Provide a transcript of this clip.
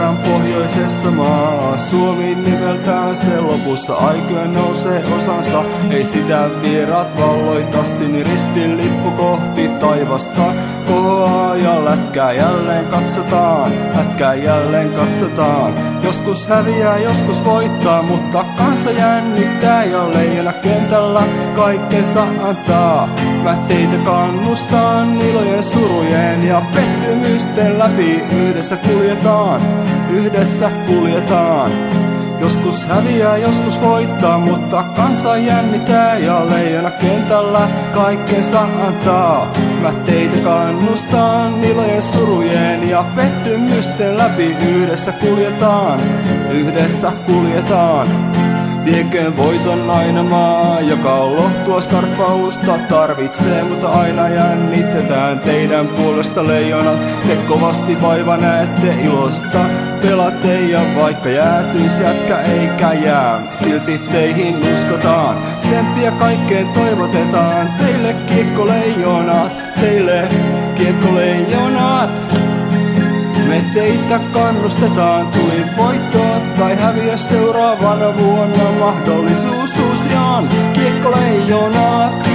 Etelän pohjoisessa maa. Suomi nimeltään se lopussa aikojen nousee osansa. Ei sitä vieraat valloita, siniristin lippu kohti taivasta kohoaa ja lätkää jälleen katsotaan, lätkää jälleen katsotaan. Joskus häviää, joskus voittaa, mutta kansa jännittää ja leijona kentällä kaikkensa antaa. Mä teitä kannustan ilojen, surujen ja pettymysten läpi. Yhdessä kuljetaan, yhdessä kuljetaan. Joskus häviää, joskus voittaa, mutta kansa jännittää ja leijona kentällä kaikkensa antaa. Mä teitä kannustan ilojen, surujen ja pettymysten läpi. Yhdessä kuljetaan, yhdessä kuljetaan. Vieköön voiton aina maa, joka lohtua skarppausta tarvitsee, mutta aina jännitetään teidän puolesta leijonat. Te kovasti vaiva näette ilosta, pelaatte ja vaikka jäätyis jätkä eikä jää, silti teihin uskotaan. Tsemppiä kaikkeen toivotetaan, teille kiekkoleijonat, teille kiekkoleijonat. Me teitä kannustetaan, tuli voittoa tai häviä seuraavana vuonna. Mahdollisuus uusiaan, kiekkoleijonat.